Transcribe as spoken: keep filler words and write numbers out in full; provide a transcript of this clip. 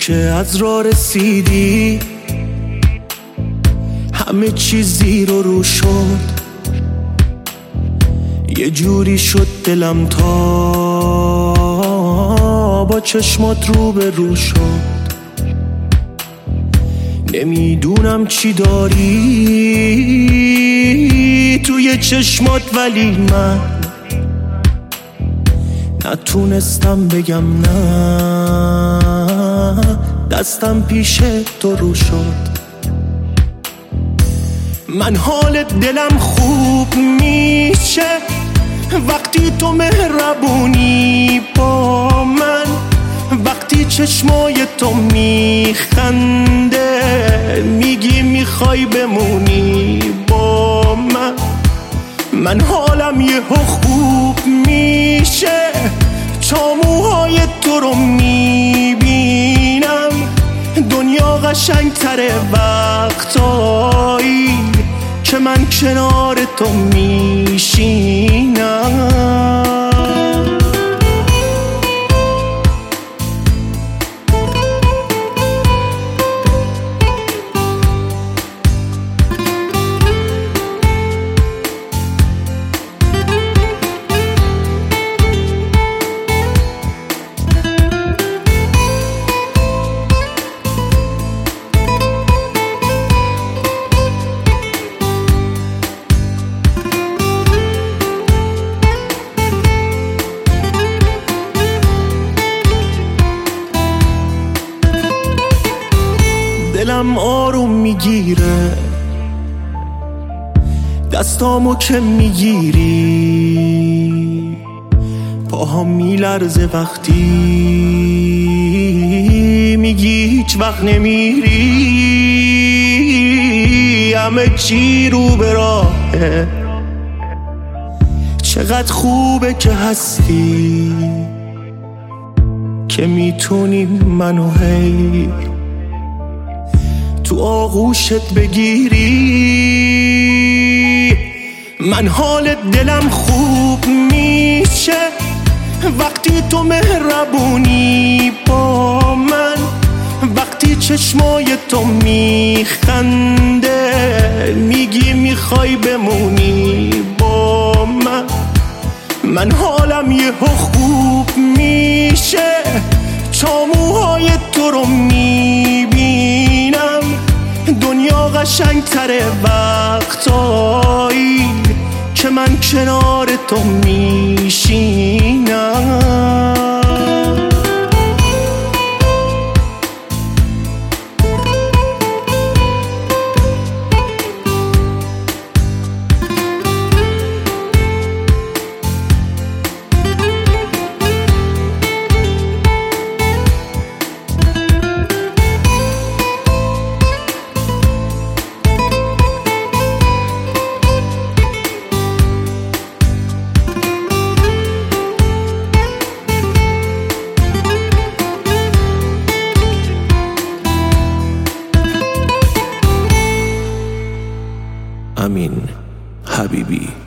که از راه رسیدی همه چیز زیر و رو شد، یه جوری شد دلم تا با چشمات رو به رو شد. نمیدونم چی داری توی چشمات، ولی من نتونستم بگم نه، دستم پیش تو رو شد. من حال دلم خوب میشه وقتی تو مهربونی با من، وقتی چشمای تو میخنده میگی میخوای بمونی با من. من حالم یهو خوب میشه تا موهای تو رو میبینم، دنیا قشنگ تره وقتایی که من کنار تو میشینم. دلم آروم میگیره دستامو که میگیری، پاهام میلرزه وقتی میگی هیچ وقت نمیری. همه چی رو به راهه، چقدر خوبه که هستی که میتونی منو هی تو آغوشت بگیری. من حال دلم خوب میشه وقتی تو مهربونی با من، وقتی چشمای تو میخنده میگی میخوای بمونی با من. من حالم یهو خوب میشه تا موهای تو رو میبینم، دنیا قشنگ تره وقتایی که من کنار تو میشینم. امین حبیبی.